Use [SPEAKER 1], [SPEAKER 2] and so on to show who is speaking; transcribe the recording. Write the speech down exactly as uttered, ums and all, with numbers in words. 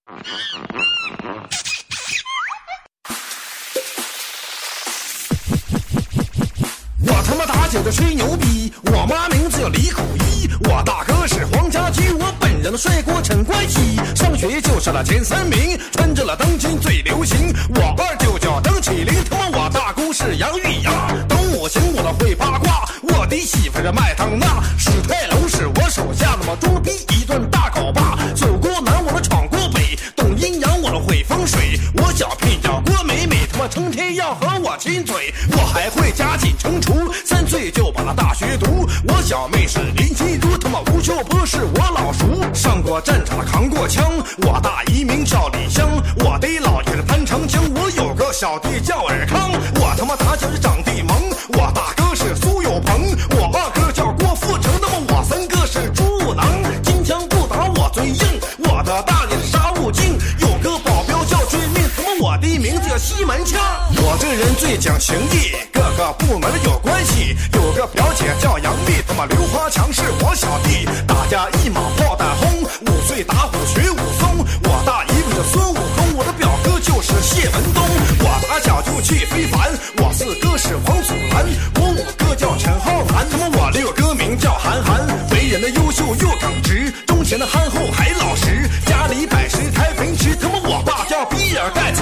[SPEAKER 1] 我他妈打酒就吹牛逼，我妈名字叫李苦一，我大哥是黄家驹，我本人帅过陈冠希，上学就是了前三名，穿着了当今最流行。我二舅叫邓启林，他妈我大姑是杨玉芽，等我行我都会八卦，我的媳妇是麦当娜，史泰龙是我手下，那么装逼一顿大搞霸，走过南我都闯过北，懂阴阳我都会风水，我小聘叫郭美美，他妈成天要和我亲嘴，我还会加减乘除，三岁就把那大学读，我小妹是林心如，他妈吴秀波是我老叔，上过战场扛过枪，我大姨名叫李香，我的姥爷是潘长江，我有个小弟叫尔康，我他妈打小是长地萌，我大哥是苏有朋，我二哥叫郭富城，那么我三哥是朱武囊，金枪不打我嘴硬，我的大爷是沙悟净，有个保镖叫追命，他妈我的名字叫西门庆，我这人最讲情义，各个部门有关系，有个表姐叫杨幂，他妈刘华强是我小弟，大家一马炮弹轰，五岁打虎学武松，我大姨夫是孙悟空，我的表哥就是谢文东，我打小就去非凡，我四哥是黄祖蓝，我五哥叫陈浩南，他妈我六哥名叫韩寒，为人的优秀又耿直，钟情的憨厚还老实，家里百十台奔驰，他妈我爸叫比尔盖